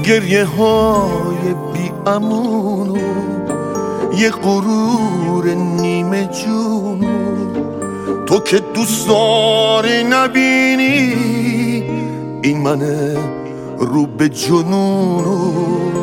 گریه های بی امونو، یه غرور نیمه جونو، تو که دوست داری نبینی این منه رو به جنونو.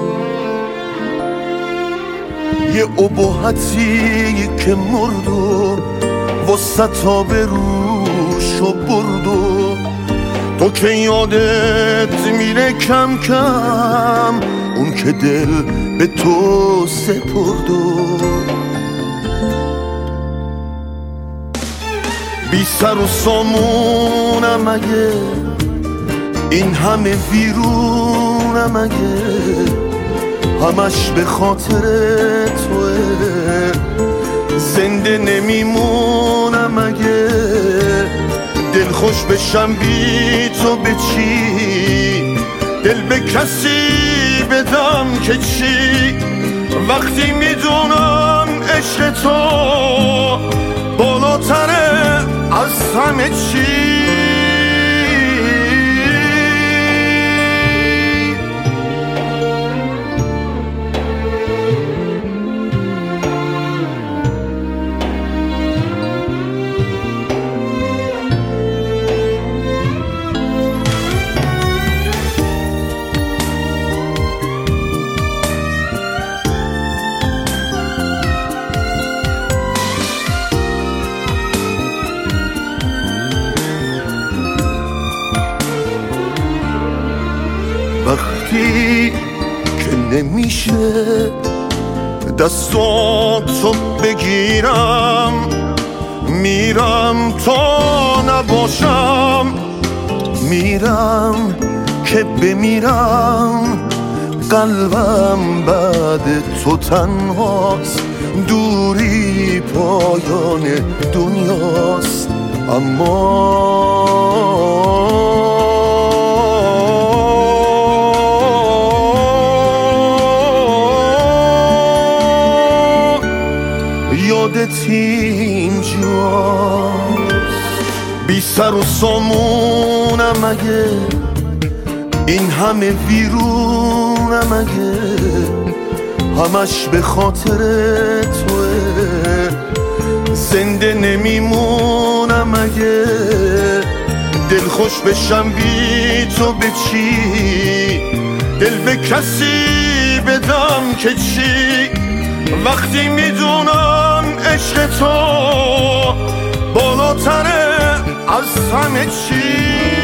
یه ابهتی که مردو وسط آبروشو بردو، تو که یادت میره کم کم اون که دل به تو سپردو. بی سر و سامونم اگه این همه ویرونم اگه همش به خاطر توه، زنده نمیمونم اگه دل خوش بشم بی تو به چی، دل به کسی بدم که چی، وقتی میدونم عشق تو بالاتره از همه چی. وقتی که نمیشه دستاتو بگیرم، میرم تا نباشم، میرم که بمیرم، قلبم بعد تو تنهاست، دوری پایان دنیاست. اما یادت اینجاست. بی سر و سامونم اگه این همه ویرونم اگه همش به خاطر توه، زنده نمیمونم اگه دل خوش بشم بی تو به چی، دل به کسی بدم که چی، وقتی میدونم عشق تو بالاتره از همه چی.